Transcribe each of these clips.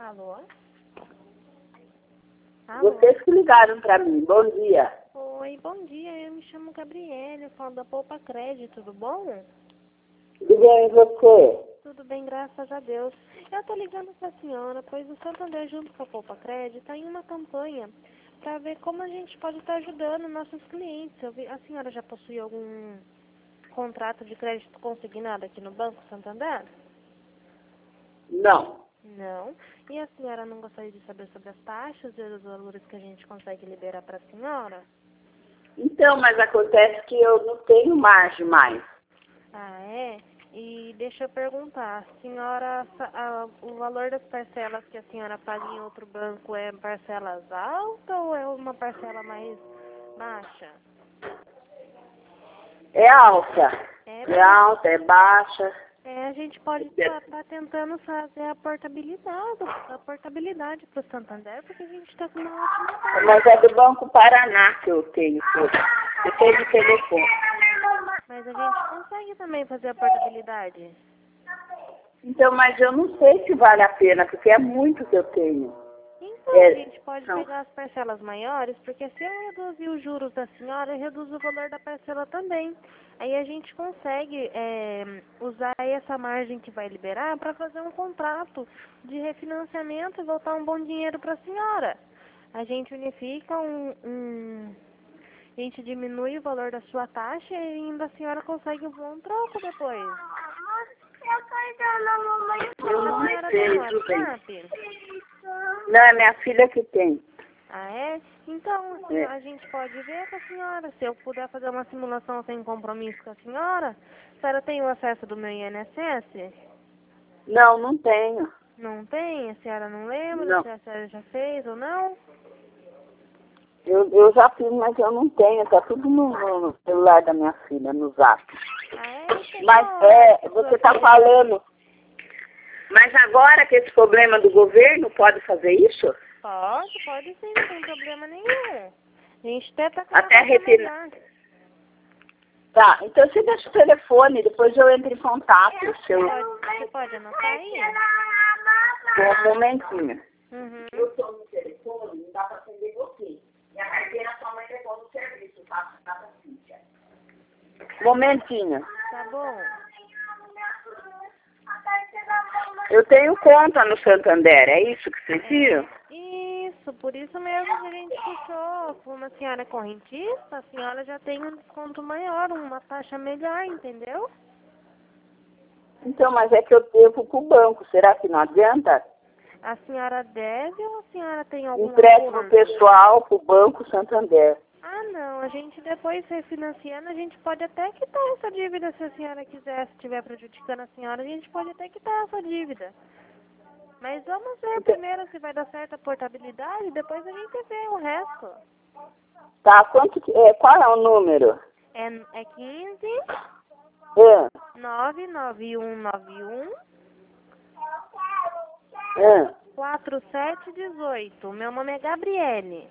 Alô? Alô? Vocês que ligaram para mim. Bom dia. Oi, bom dia. Eu me chamo Gabriele, eu falo da Poupa Crédito, tudo bom? Tudo bem, e você? Tudo bem, graças a Deus. Eu tô ligando pra senhora, pois o Santander, junto com a Poupa Crédito, tá em uma campanha para ver como a gente pode estar ajudando nossos clientes. A senhora já possui algum contrato de crédito consignado aqui no Banco Santander? Não. Não. E a senhora não gostaria de saber sobre as taxas e os valores que a gente consegue liberar para a senhora? Então, mas acontece que eu não tenho margem mais. Ah, é? E deixa eu perguntar, a senhora, o valor das parcelas que a senhora paga em outro banco é parcelas altas ou é uma parcela mais baixa? É alta. É, É alta, é baixa. a gente pode estar tentando fazer a portabilidade para o Santander, porque a gente está com uma ótima taxa. Mas é do Banco Paraná que eu tenho tudo. Eu tenho de telefone. Mas a gente consegue também fazer a portabilidade. Então, mas eu não sei se vale a pena, porque é muito que eu tenho. Então, a gente pode pegar as parcelas maiores, porque se eu reduzir os juros da senhora, eu reduzo o valor da parcela também. Aí a gente consegue usar essa margem que vai liberar para fazer um contrato de refinanciamento e voltar um bom dinheiro para a senhora. A gente unifica a gente diminui o valor da sua taxa e ainda a senhora consegue um bom troco depois. Eu não A senhora sei, tem tudo bem. WhatsApp? Não, é minha filha que tem. Ah, é? Então, a gente pode ver com a senhora. Se eu puder fazer uma simulação sem compromisso com a senhora tem o acesso do meu INSS? Não, não tenho. Não tem? A senhora não lembra Não. se a senhora já fez ou não? Eu já fiz, mas eu não tenho. Tá tudo no celular da minha filha, no zap. Ah, é? Mas você está falando. Mas agora que esse problema do governo pode fazer isso? Pode sim, não tem problema nenhum. A gente até tá com Até refinar. Tá, então você deixa o telefone, depois eu entro em contato. Você pode anotar aí? Um momentinho. Uhum. Eu estou no telefone, não dá para atender você. E a carteira sua mãe levou no serviço, tá? Momentinho. Tá bom. Eu tenho conta no Santander, é isso que vocês viram? Isso, por isso mesmo que a gente puxou. Como a senhora é correntista, a senhora já tem um desconto maior, uma taxa melhor, entendeu? Então, mas é que eu devo pro banco, será que não adianta? A senhora deve ou a senhora tem algum Empréstimo acordo? pessoal pro Banco Santander. Ah, não, a gente depois refinanciando, a gente pode até quitar essa dívida se a senhora quiser, se estiver prejudicando a senhora, a gente pode até quitar essa dívida. Mas vamos ver primeiro se vai dar certo a portabilidade, depois a gente vê o resto. Tá, qual é o número? É 15 É. 99191 É. 4718. Meu nome é Gabriele.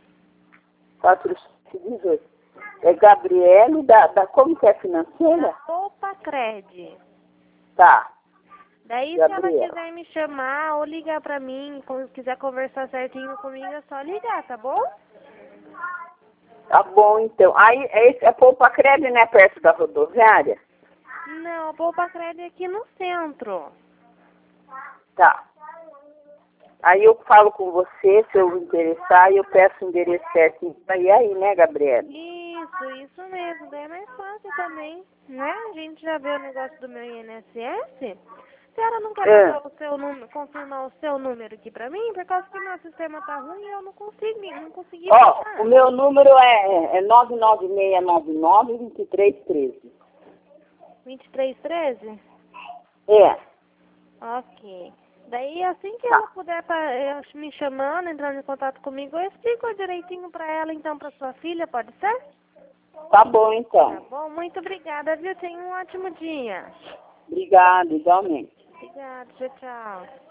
418. É Gabriele como que é financeira? Da Poupa Cred. Tá. Daí, Gabriela. se ela quiser me chamar ou ligar pra mim, se quiser conversar certinho comigo, é só ligar, tá bom? Tá bom, então. Aí, a Poupa Cred não é perto da rodoviária? Não, a Poupa Cred é aqui no centro. Tá. Aí eu falo com você, se eu me interessar, e eu peço o endereço certinho. E aí, né, Gabriela? Isso mesmo. Daí é mais fácil também, né? A gente já vê o negócio do meu INSS. A senhora não quer passar o seu número, confirmar o seu número aqui pra mim? Por causa que meu sistema tá ruim e eu não consegui passar. O meu número é 99699-2313. 2313? É. Ok. Daí, assim que ela puder me chamando, entrando em contato comigo, eu explico direitinho pra ela, então, pra sua filha, pode ser? Tá bom, então. Tá bom, muito obrigada, viu? Tenha um ótimo dia. Obrigada, igualmente. Obrigada, tchau, tchau.